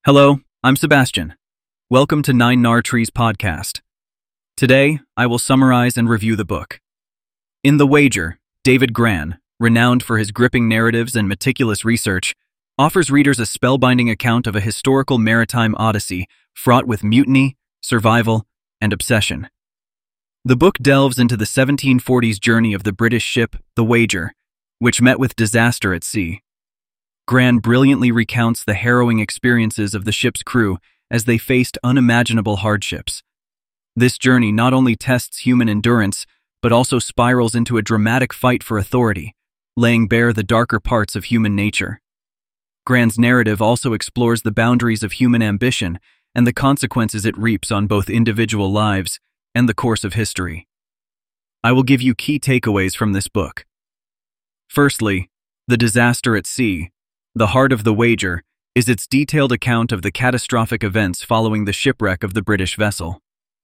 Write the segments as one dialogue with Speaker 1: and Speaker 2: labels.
Speaker 1: Hello, I'm Sebastian. Welcome to Nine Nar Trees podcast. Today, I will summarize and review the book. In The Wager, David Grann, renowned for his gripping narratives and meticulous research, offers readers a spellbinding account of a historical maritime odyssey fraught with mutiny, survival, and obsession. The book delves into the 1740s journey of the British ship, The Wager, which met with disaster at sea. Grann brilliantly recounts the harrowing experiences of the ship's crew as they faced unimaginable hardships. This journey not only tests human endurance, but also spirals into a dramatic fight for authority, laying bare the darker parts of human nature. Grann's narrative also explores the boundaries of human ambition and the consequences it reaps on both individual lives and the course of history. I will give you key takeaways from this book. Firstly, the disaster at sea. The heart of The Wager is its detailed account of the catastrophic events following the shipwreck of the British vessel.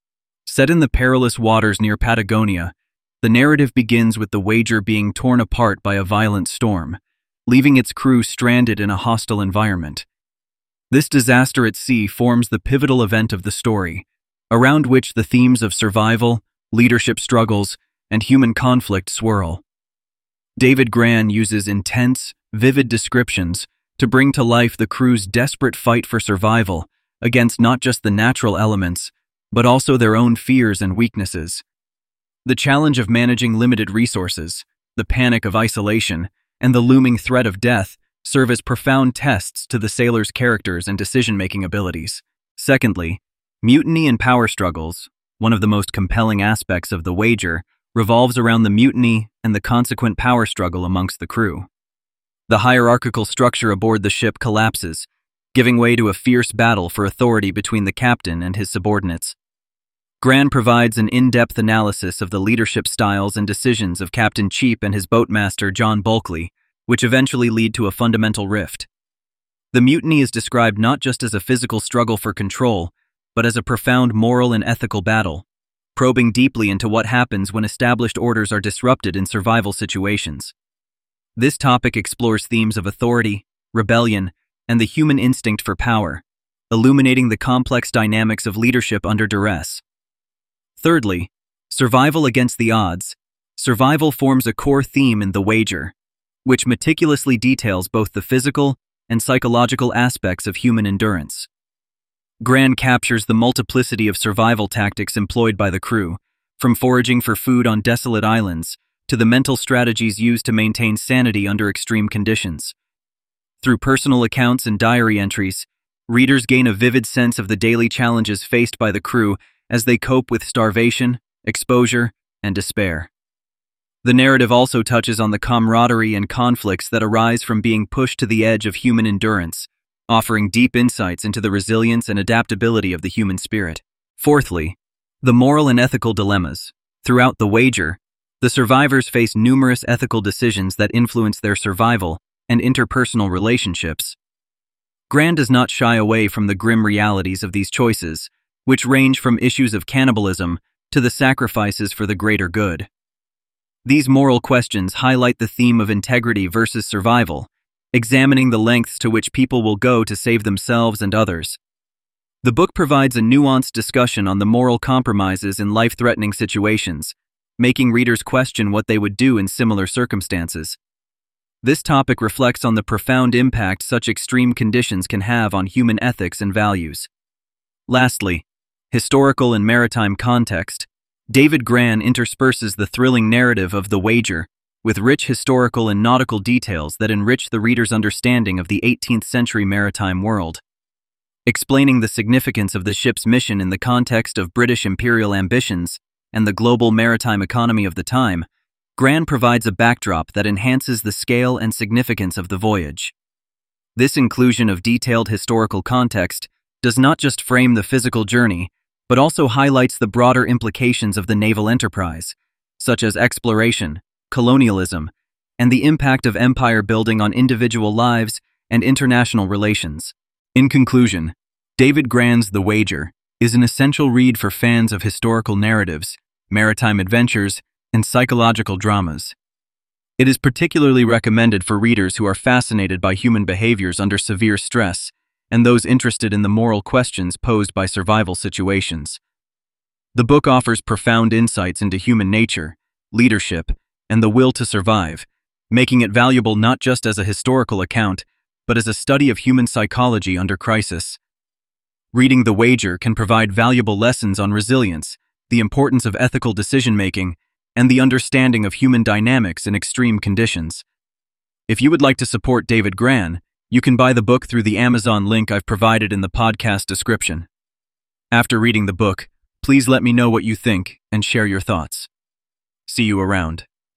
Speaker 1: Set in the perilous waters near Patagonia, the narrative begins with The Wager being torn apart by a violent storm, leaving its crew stranded in a hostile environment. This disaster at sea forms the pivotal event of the story, around which the themes of survival, leadership struggles, and human conflict swirl. David Grann uses intense, vivid descriptions to bring to life the crew's desperate fight for survival against not just the natural elements, but also their own fears and weaknesses. The challenge of managing limited resources, the panic of isolation, and the looming threat of death serve as profound tests to the sailors' characters and decision-making abilities. Secondly, mutiny and power struggles, one of the most compelling aspects of The Wager, revolves around the mutiny and the consequent power struggle amongst the crew. The hierarchical structure aboard the ship collapses, giving way to a fierce battle for authority between the captain and his subordinates. Grann provides an in-depth analysis of the leadership styles and decisions of Captain Cheap and his boatmaster John Bulkley, which eventually lead to a fundamental rift. The mutiny is described not just as a physical struggle for control, but as a profound moral and ethical battle, probing deeply into what happens when established orders are disrupted in survival situations. This topic explores themes of authority, rebellion, and the human instinct for power, illuminating the complex dynamics of leadership under duress. Thirdly, survival against the odds. Survival forms a core theme in The Wager, which meticulously details both the physical and psychological aspects of human endurance. Grann captures the multiplicity of survival tactics employed by the crew, from foraging for food on desolate islands to the mental strategies used to maintain sanity under extreme conditions. Through personal accounts and diary entries, readers gain a vivid sense of the daily challenges faced by the crew as they cope with starvation, exposure, and despair. The narrative also touches on the camaraderie and conflicts that arise from being pushed to the edge of human endurance, offering deep insights into the resilience and adaptability of the human spirit. Fourthly, the moral and ethical dilemmas. Throughout The Wager, the survivors face numerous ethical decisions that influence their survival and interpersonal relationships. Grann does not shy away from the grim realities of these choices, which range from issues of cannibalism to the sacrifices for the greater good. These moral questions highlight the theme of integrity versus survival, examining the lengths to which people will go to save themselves and others. The book provides a nuanced discussion on the moral compromises in life-threatening situations, making readers question what they would do in similar circumstances. This topic reflects on the profound impact such extreme conditions can have on human ethics and values. Lastly, historical and maritime context. David Grann intersperses the thrilling narrative of The Wager with rich historical and nautical details that enrich the reader's understanding of the 18th century maritime world. Explaining the significance of the ship's mission in the context of British imperial ambitions and the global maritime economy of the time, Grann provides a backdrop that enhances the scale and significance of the voyage. This inclusion of detailed historical context does not just frame the physical journey, but also highlights the broader implications of the naval enterprise, such as exploration, colonialism, and the impact of empire building on individual lives and international relations. In conclusion, David Grann's The Wager is an essential read for fans of historical narratives, maritime adventures, and psychological dramas. It is particularly recommended for readers who are fascinated by human behaviors under severe stress and those interested in the moral questions posed by survival situations. The book offers profound insights into human nature, leadership, and the will to survive, making it valuable not just as a historical account, but as a study of human psychology under crisis. Reading The Wager can provide valuable lessons on resilience, the importance of ethical decision-making, and the understanding of human dynamics in extreme conditions. If you would like to support David Grann, you can buy the book through the Amazon link I've provided in the podcast description. After reading the book, please let me know what you think and share your thoughts. See you around.